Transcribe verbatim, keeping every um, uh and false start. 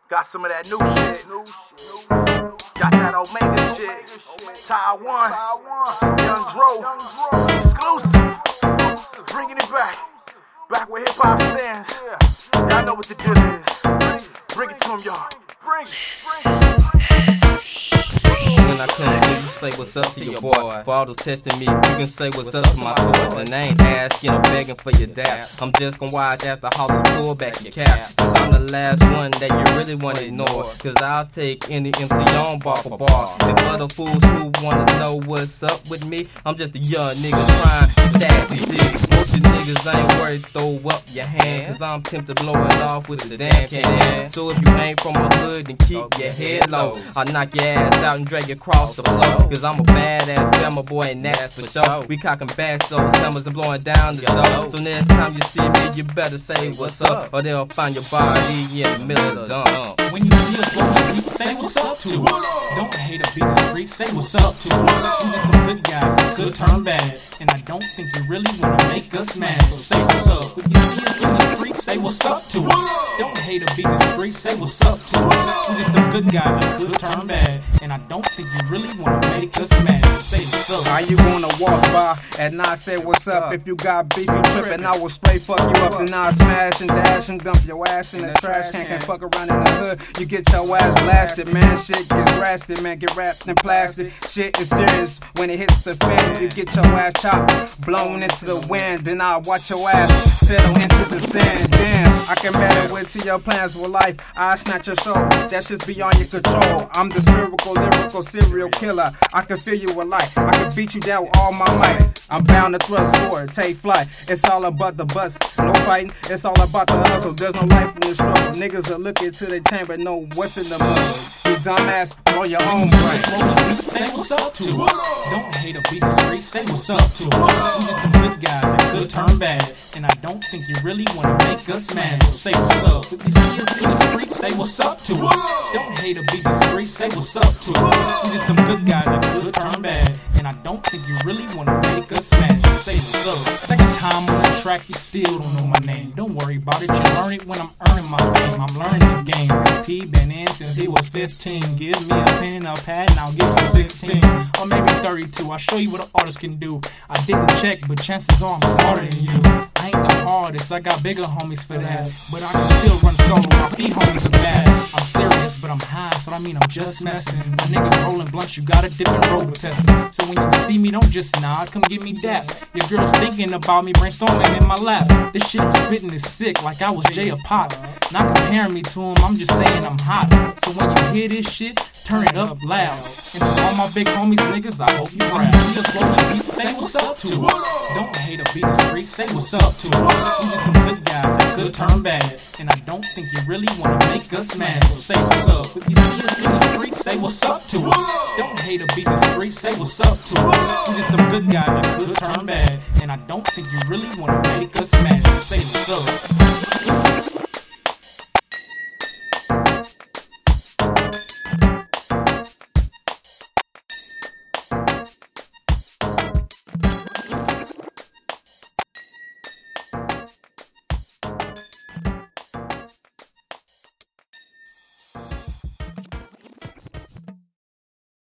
Got some of that new shit. Got that Omega shit. Taiwan. Young Dro. Exclusive. Bringing it back. Back where hip hop stands. Y'all know what the deal is. Bring it to them, y'all. Bring it. Bring it. When I come to you, say what's up to your boy. For all those testing me, you can say what's up to my toys. And I ain't asking or begging for your dap. I'm just gonna watch after haulers pull back your cap. Cause I'm the last one that you really wanna ignore. Cause I'll take any M C on bar for bar. And for the fools who wanna know what's up with me, I'm just a young nigga trying to stack these digs. Most you niggas ain't worried, throw up your hand. Cause I'm tempted to blow it off with the damn can. So if you ain't from my hood, then keep your head low. I'll knock your ass out and drag you across the floor. Cause I'm a badass Bama boy and that's for sure. We cocking back those summers and blowing down the door. So next time you see me, you better say what's up, or they'll find your body in the middle of the dump. When you see us rolling deep, say what's up to us. Don't hate or beat the street, say what's up to us. We just some good guys that could turn bad, and I don't think you really wanna make us mad. So say what's up. When you see us in the street, say what's up to us. Don't hate or beat the street, say what's up to us. We just some good guys that could turn bad, and I don't think you really wanna make us mad. So say what's up. How you wanna walk by and not say what's up? If you got beef, you trippin', I will straight fuck you up. Then I'll smash and dash and dump your ass in the trash can. Can't fuck around in the hood, you get your ass blasted, man. Shit gets drastic, man. Get wrapped in plastic. Shit is serious when it hits the fan. You get your ass chopped, blown into the wind. Then I'll watch your ass settle into the sand. Damn, I can matter with to your plans for life. I snatch your soul, that shit's beyond your control. I'm the spherical, lyrical serial killer. I can feel you alive, I can beat you down with all my might. I'm bound to thrust forward, take flight. It's all about the bus, no fighting. It's all about the hustle. There's no life in the struggle. Niggas are looking to the chamber, know what's in the muzzle. You dumbass, roll your own brain. Say what's up to us. Don't hate or beat the street, say what's up to us. We just some good guys that could turn bad, and I don't think you really wanna make us mad. So say what's up. If you see us in the street, say what's up to us. Don't hate or beat the street, say what's up to us. We just some good guys that could turn bad, and I don't think you really wanna make us mad. So say what's up. Second time on the track, you still don't know my name. Don't worry about it, you learn it when I'm earning my fame. I'm learning the game. P been in since he was fifteen. Give me a pen and a pad and I'll give you sixteen. Or maybe thirty-two. I'll show you what an artist can do. I didn't check, but chances are I'm smarter than you. I ain't the hardest, I got bigger homies for that. But I can still run solo, my feet homies are bad. I'm serious, but I'm high, so I mean I'm just messing. My niggas rolling blunts, you got a different road test. So when you see me, don't just nod, come give me that. Your girl's thinking about me, brainstorming in my lap. This shit I'm spitting is sick, like I was Jay or Pop. Not comparing me to him, I'm just saying I'm hot. So when you hear this shit, turn it up loud. And to all my big homies, niggas, I hope you proud. See us rolling deep, say what's up to us. Don't hate or beat the street, say what's up to us. We just some good guys that could turn bad, and I don't think you really wanna make us mad. So say what's up. If you see us in the street, say what's up to us. Don't hate or beat the street, say what's up to us. We just some good guys that could turn bad, and I don't think you really wanna make us mad. So say what's up.